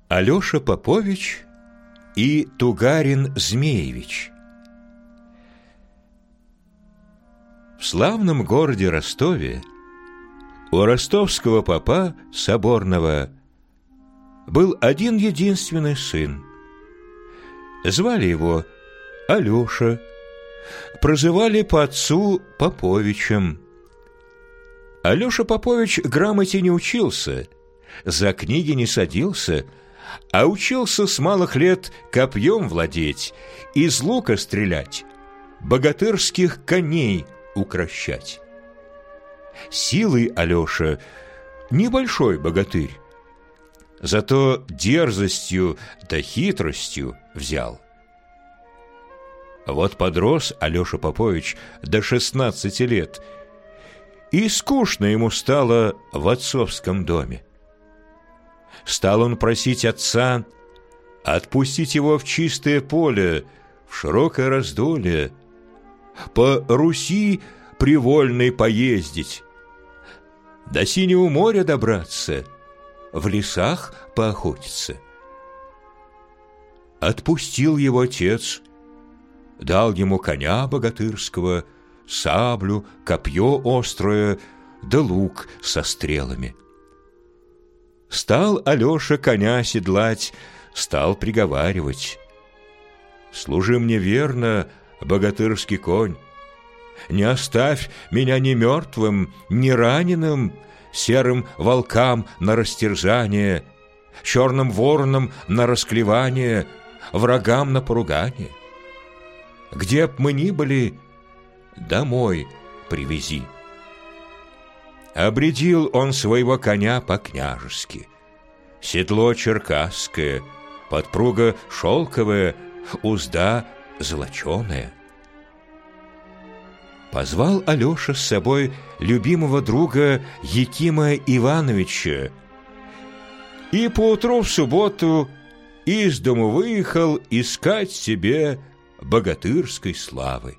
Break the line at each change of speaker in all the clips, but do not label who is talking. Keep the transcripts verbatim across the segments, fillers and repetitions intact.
Алеша Попович и Тугарин Змеевич. В славном городе Ростове у ростовского попа соборного был один единственный сын. Звали его Алеша, прозывали по отцу Поповичем. Алеша Попович грамоте не учился, за книги не садился, а учился с малых лет копьем владеть, из лука стрелять, богатырских коней укрощать. Силой Алеша небольшой богатырь, зато дерзостью да хитростью взял. Вот подрос Алеша Попович до шестнадцати лет, и скучно ему стало в отцовском доме. Стал он просить отца отпустить его в чистое поле, в широкое раздолье, по Руси привольной поездить, до Синего моря добраться, в лесах поохотиться. Отпустил его отец, дал ему коня богатырского, саблю, копье острое, да лук со стрелами. Стал Алеша коня седлать, стал приговаривать: «Служи мне верно, богатырский конь, не оставь меня ни мертвым, ни раненым, серым волкам на растерзание, черным воронам на расклевание, врагам на поругание. Где б мы ни были, домой привези». Обредил он своего коня по-княжески. Седло черкасское, подпруга шелковая, узда золоченая. Позвал Алеша с собой любимого друга Якима Ивановича и поутру в субботу из дому выехал искать себе богатырской славы.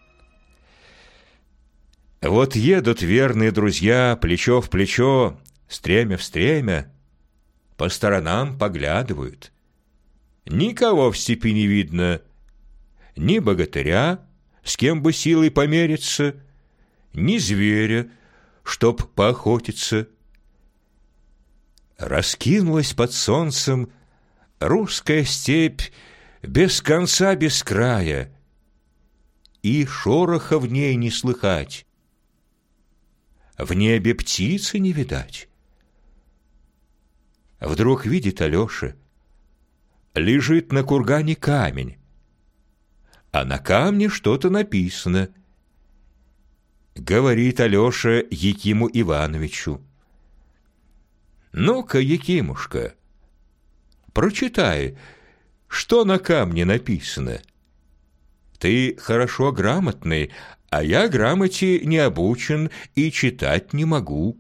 Вот едут верные друзья плечо в плечо, стремя в стремя, по сторонам поглядывают. Никого в степи не видно, ни богатыря, с кем бы силой помериться, ни зверя, чтоб поохотиться. Раскинулась под солнцем русская степь без конца, без края, и шороха в ней не слыхать. В небе птицы не видать. Вдруг видит Алеша, лежит на кургане камень, а на камне что-то написано. Говорит Алеша Якиму Ивановичу: «Ну-ка, Якимушка, прочитай, что на камне написано. Ты хорошо грамотный, а я грамоте не обучен и читать не могу».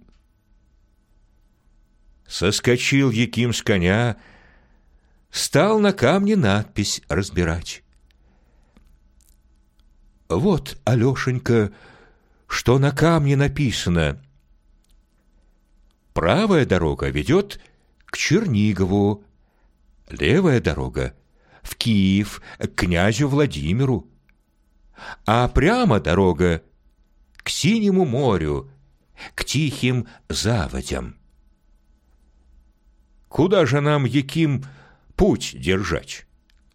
Соскочил Яким с коня, стал на камне надпись разбирать. «Вот, Алешенька, что на камне написано. Правая дорога ведет к Чернигову, левая дорога в Киев, к князю Владимиру, а прямо дорога к Синему морю, к тихим заводям. Куда же нам, Яким, путь держать?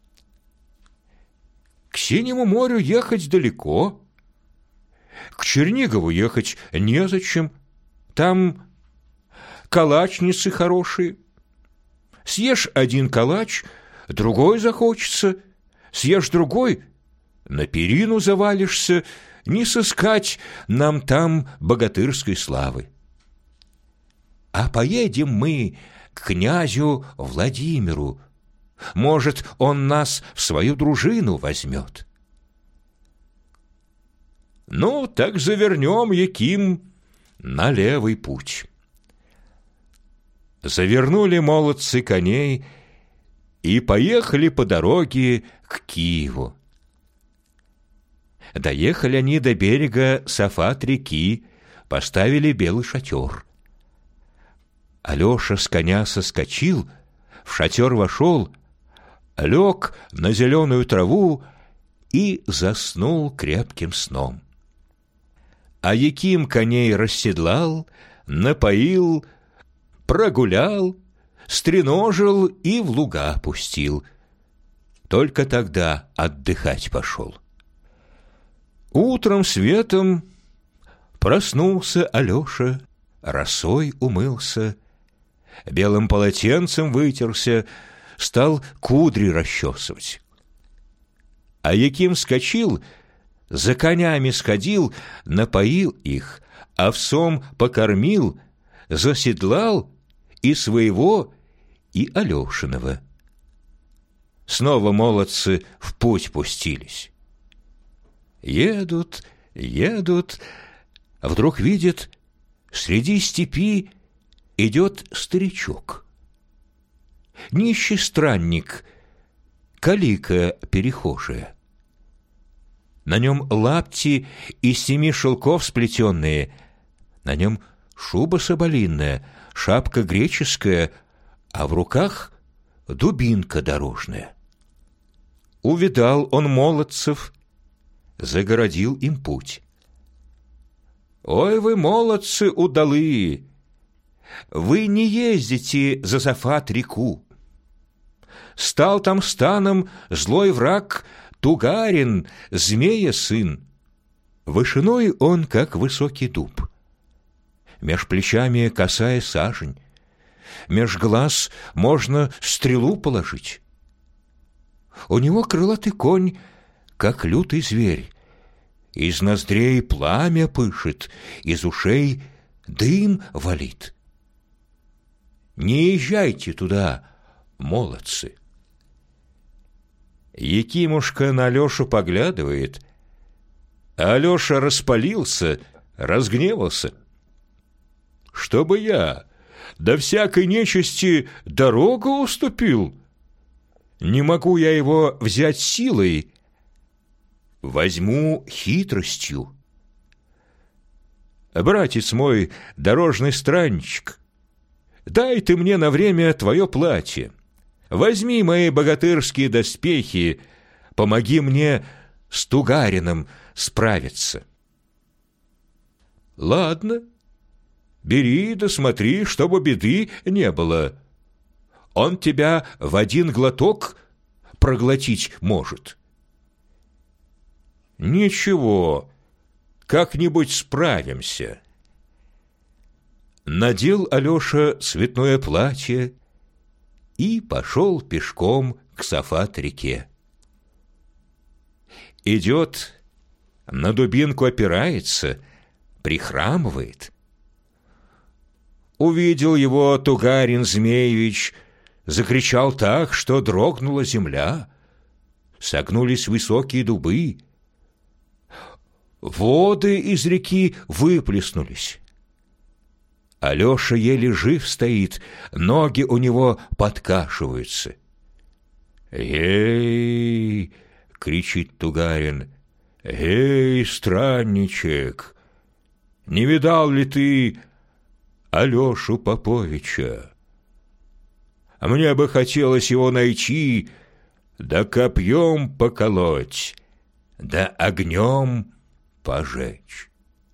К Синему морю ехать далеко, к Чернигову ехать незачем, там калачницы хорошие. Съешь один калач, другой захочется, съешь другой, на перину завалишься, не сыскать нам там богатырской славы. А поедем мы к князю Владимиру, может, он нас в свою дружину возьмет». Ну, так завернем, Яким, на левый путь. Завернули молодцы коней и поехали по дороге к Киеву. Доехали они до берега Сафат-реки, поставили белый шатер. Алеша с коня соскочил, в шатер вошел, лег на зеленую траву и заснул крепким сном. А Яким коней расседлал, напоил, прогулял, стреножил и в луга пустил. Только тогда отдыхать пошел. Утром светом проснулся Алеша, росой умылся, белым полотенцем вытерся, стал кудри расчесывать. А Яким вскочил, за конями сходил, напоил их, овсом покормил, заседлал и своего, и Алешиного. Снова молодцы в путь пустились. Едут, едут, а вдруг видят, среди степи идет старичок. Нищий странник, калика перехожая. На нем лапти из семи шелков сплетенные, на нем шуба соболиная, шапка греческая, а в руках дубинка дорожная. Увидал он молодцев, загородил им путь. «Ой вы, молодцы удалые! Вы не ездите за Сафат-реку. Стал там станом злой враг Тугарин, змея сын. Вышиной он, как высокий дуб. Меж плечами косая сажень, меж глаз можно стрелу положить. У него крылатый конь, как лютый зверь. Из ноздрей пламя пышет, из ушей дым валит. Не езжайте туда, молодцы!» Якимушка на Алешу поглядывает, а Алеша распалился, разгневался. «Чтобы я до всякой нечисти дорогу уступил? Не могу я его взять силой, возьму хитростью. Братец мой, дорожный странничек, дай ты мне на время твое платье. Возьми мои богатырские доспехи, помоги мне с Тугарином справиться». «Ладно, бери да смотри, чтобы беды не было. Он тебя в один глоток проглотить может». «Ничего, как-нибудь справимся». Надел Алеша цветное платье и пошел пешком к Сафат-реке. Идет, на дубинку опирается, прихрамывает. Увидел его Тугарин Змеевич, закричал так, что дрогнула земля, согнулись высокие дубы, воды из реки выплеснулись. Алеша еле жив стоит, ноги у него подкашиваются. «Эй!» — кричит Тугарин. «Эй, странничек! Не видал ли ты Алешу Поповича? Мне бы хотелось его найти, да копьем поколоть, да огнем пожечь».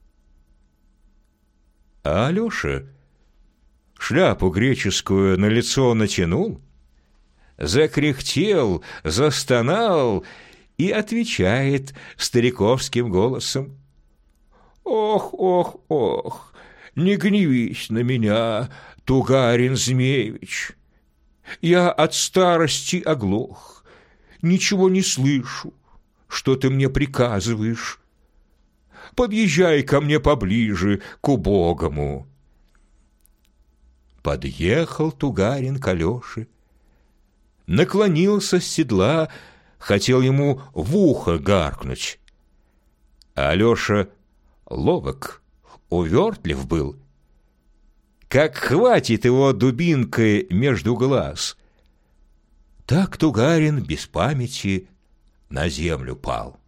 А Алеша шляпу греческую на лицо натянул, закряхтел, застонал и отвечает стариковским голосом: «Ох, ох, ох, не гневись на меня, Тугарин Змеевич. Я от старости оглох, ничего не слышу, что ты мне приказываешь. Подъезжай ко мне поближе, к убогому». Подъехал Тугарин к Алёше, наклонился с седла, хотел ему в ухо гаркнуть. А Алеша ловок, увертлив был. Как хватит его дубинкой между глаз, так Тугарин без памяти на землю пал.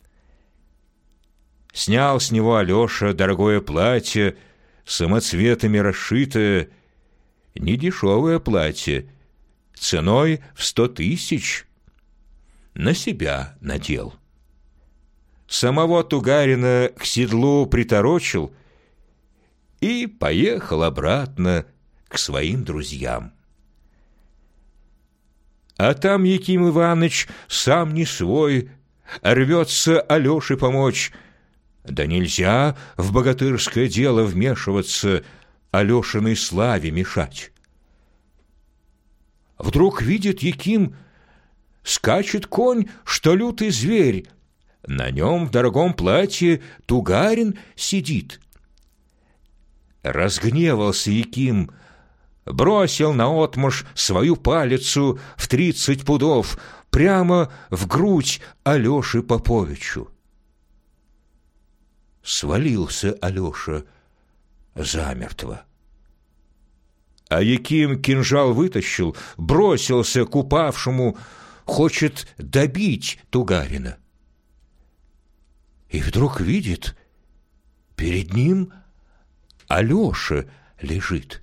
Снял с него Алеша дорогое платье, самоцветами расшитое, недешевое платье, ценой в сто тысяч на себя надел. Самого Тугарина к седлу приторочил и поехал обратно к своим друзьям. А там Яким Иваныч сам не свой, рвется Алёше помочь. Да нельзя в богатырское дело вмешиваться, Алёшиной славе мешать. Вдруг видит Яким, скачет конь, что лютый зверь, на нем в дорогом платье Тугарин сидит. Разгневался Яким, бросил наотмашь свою палицу в тридцать пудов прямо в грудь Алёше Поповичу. Свалился Алёша замертво. А Яким кинжал вытащил, бросился к упавшему, хочет добить Тугарина. И вдруг видит, перед ним Алёша лежит.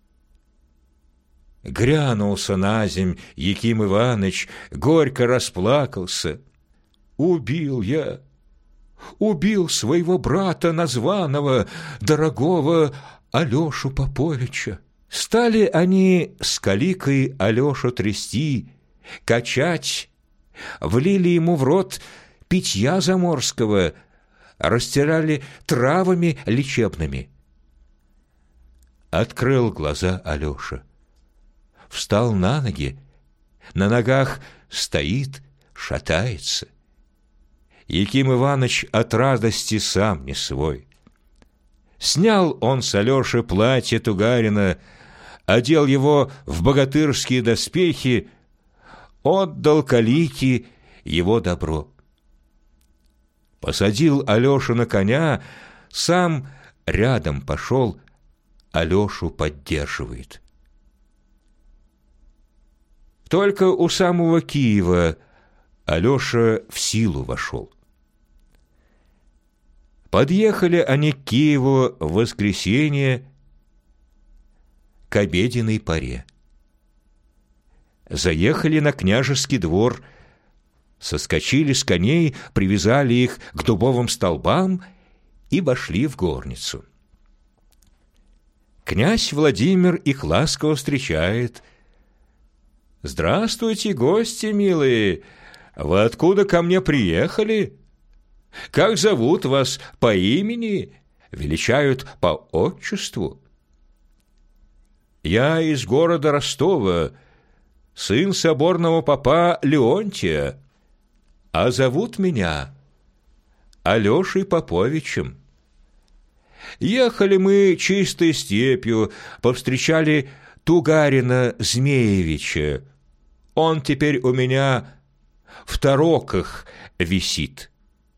Грянулся наземь Яким Иваныч, горько расплакался. Убил я, убил своего брата названого, дорогого Алёшу Поповича. Стали они с каликой Алёшу трясти, качать, влили ему в рот питья заморского, растирали травами лечебными. Открыл глаза Алёша, встал на ноги, на ногах стоит, шатается. Яким Иваныч от радости сам не свой. Снял он с Алёши платье Тугарина, одел его в богатырские доспехи, отдал калике его добро. Посадил Алёшу на коня, сам рядом пошел, Алёшу поддерживает. Только у самого Киева Алёша в силу вошел. Подъехали они к Киеву в воскресенье к обеденной поре. Заехали на княжеский двор, соскочили с коней, привязали их к дубовым столбам и вошли в горницу. Князь Владимир их ласково встречает. «Здравствуйте, гости милые! Вы откуда ко мне приехали? Как зовут вас по имени? Величают по отчеству?» «Я из города Ростова, сын соборного попа Леонтия, а зовут меня Алёшей Поповичем. Ехали мы чистой степью, повстречали Тугарина Змеевича. Он теперь у меня в тароках висит».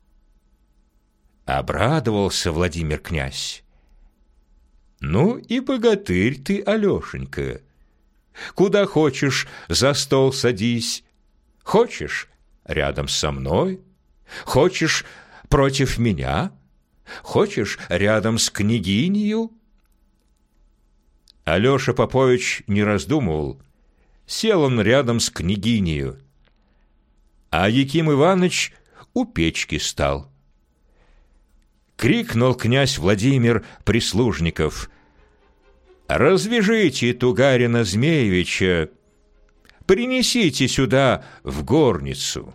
Обрадовался Владимир князь. «Ну и богатырь ты, Алёшенька. Куда хочешь, за стол садись. Хочешь, рядом со мной. Хочешь, против меня. Хочешь, рядом с княгинью». Алёша Попович не раздумывал. Сел он рядом с княгинью. А Яким Иваныч у печки стал. Крикнул князь Владимир прислужников: «Развяжите Тугарина Змеевича, принесите сюда в горницу».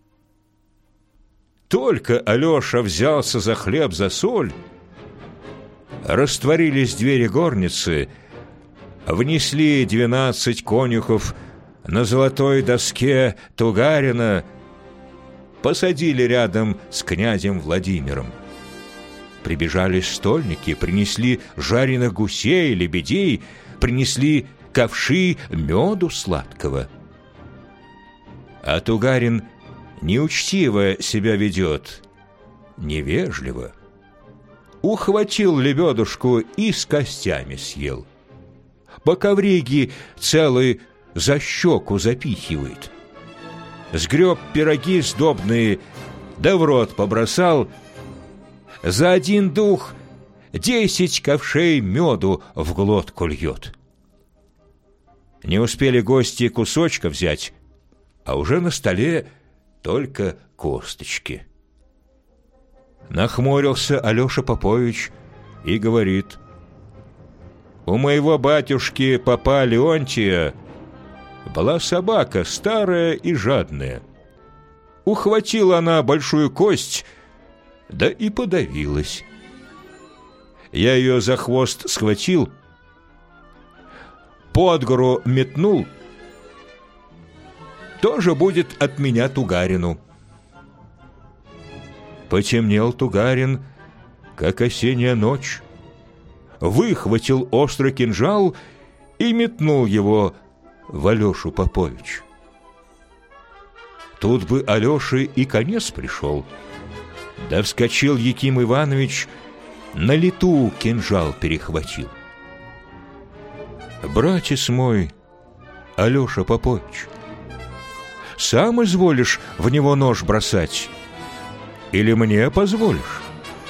Только Алёша взялся за хлеб, за соль, растворились двери горницы, внесли двенадцать конюхов на золотой доске Тугарина, посадили рядом с князем Владимиром. Прибежали стольники, принесли жареных гусей, лебедей, принесли ковши меду сладкого. А Тугарин неучтиво себя ведет, невежливо. Ухватил лебедушку и с костями съел. По ковриге целый за щеку запихивает. Сгреб пироги сдобные, да в рот побросал. За один дух десять ковшей меду в глотку льет. Не успели гости кусочка взять, а уже на столе только косточки. Нахмурился Алеша Попович и говорит: «У моего батюшки попа Леонтия была собака старая и жадная. Ухватила она большую кость, да и подавилась. Я ее за хвост схватил, под гору метнул. Тоже будет от меня Тугарину». Потемнел Тугарин, как осенняя ночь, выхватил острый кинжал и метнул его в Алешу Попович. Тут бы Алёше и конец пришел. Да вскочил Яким Иванович, на лету кинжал перехватил. «Братец мой, Алеша Попович, сам изволишь в него нож бросать, или мне позволишь?»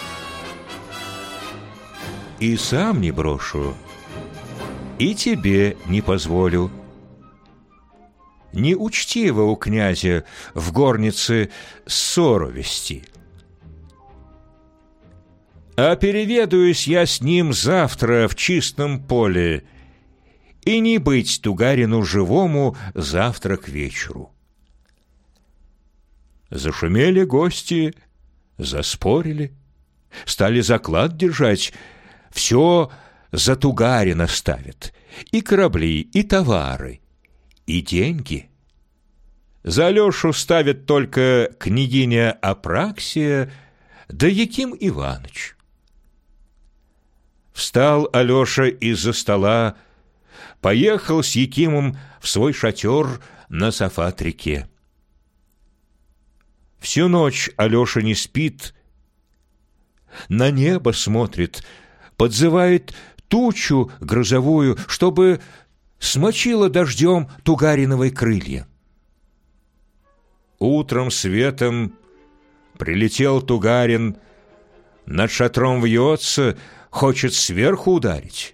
«И сам не брошу, и тебе не позволю. Неучтиво у князя в горнице ссору вести. А переведаюсь я с ним завтра в чистом поле, и не быть Тугарину живому завтра к вечеру». Зашумели гости, заспорили, стали заклад держать. Все за Тугарина ставят: и корабли, и товары, и деньги. За Алешу ставят только княгиня Апраксия да Яким Иваныч. Встал Алеша из-за стола, поехал с Якимом в свой шатер на Сафат-реке. Всю ночь Алеша не спит, на небо смотрит, подзывает тучу грозовую, чтобы смочила дождем Тугариновой крылья. Утром светом прилетел Тугарин, над шатром вьется, хочет сверху ударить.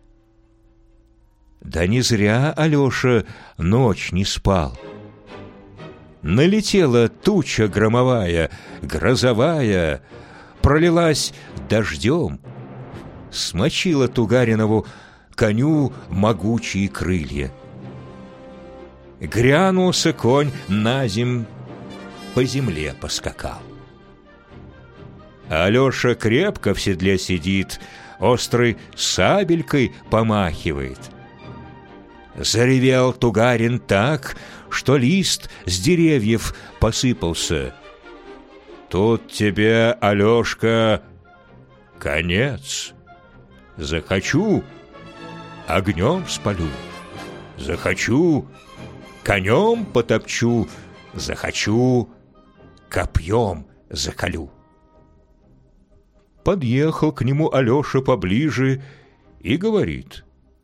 Да не зря Алеша ночь не спал. Налетела туча громовая, грозовая, пролилась дождем, смочила Тугаринову коню могучие крылья. Грянулся конь наземь, по земле поскакал. Алеша крепко в седле сидит, острой сабелькой помахивает. Заревел Тугарин так, что лист с деревьев посыпался. Тут тебе, Алешка, конец. Захочу — огнем спалю, захочу — конем потопчу, захочу — копьем заколю. Подъехал к нему Алеша поближе и говорит: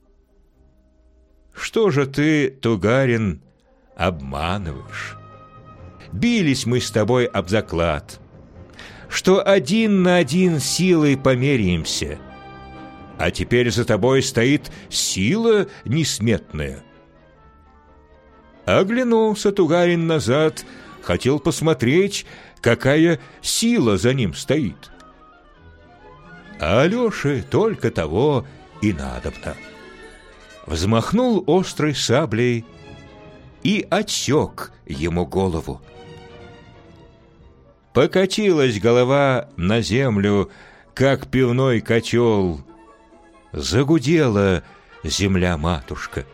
«Что же ты, Тугарин, обманываешь? Бились мы с тобой об заклад, что один на один силой померяемся, а теперь за тобой стоит сила несметная». Оглянулся Тугарин назад, хотел посмотреть, какая сила за ним стоит. А Алёше только того и надобно. Взмахнул острой саблей и отсек ему голову. Покатилась голова на землю, как пивной котел. Загудела земля-матушка.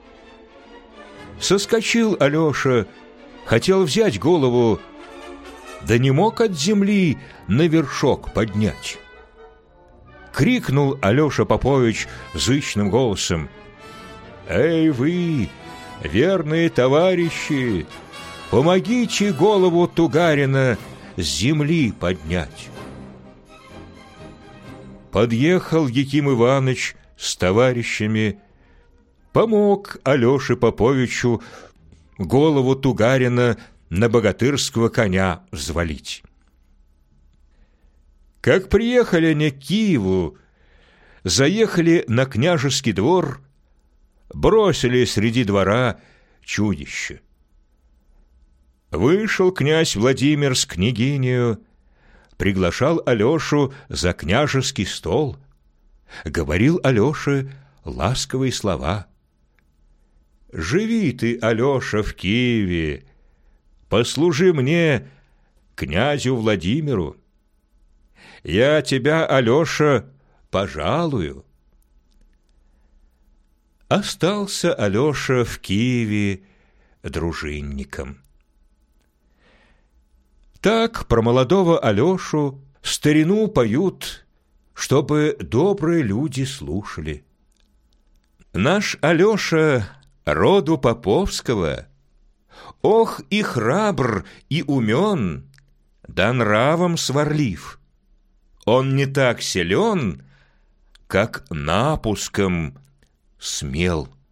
Соскочил Алеша, хотел взять голову, да не мог от земли на вершок поднять. Крикнул Алеша Попович зычным голосом: «Эй вы, верные товарищи, помогите голову Тугарина с земли поднять!» Подъехал Яким Иваныч с товарищами, помог Алёше Поповичу голову Тугарина на богатырского коня взвалить. Как приехали они к Киеву, заехали на княжеский двор, бросили среди двора чудище. Вышел князь Владимир с княгинею, приглашал Алешу за княжеский стол, говорил Алёше ласковые слова. «Живи ты, Алеша, в Киеве, послужи мне, князю Владимиру. Я тебя, Алеша, пожалую». Остался Алеша в Киеве дружинником. Так про молодого Алешу старину поют, чтобы добрые люди слушали. Наш Алеша роду поповского, ох, и храбр, и умен, да нравом сварлив. Он не так силен, как напуском смел.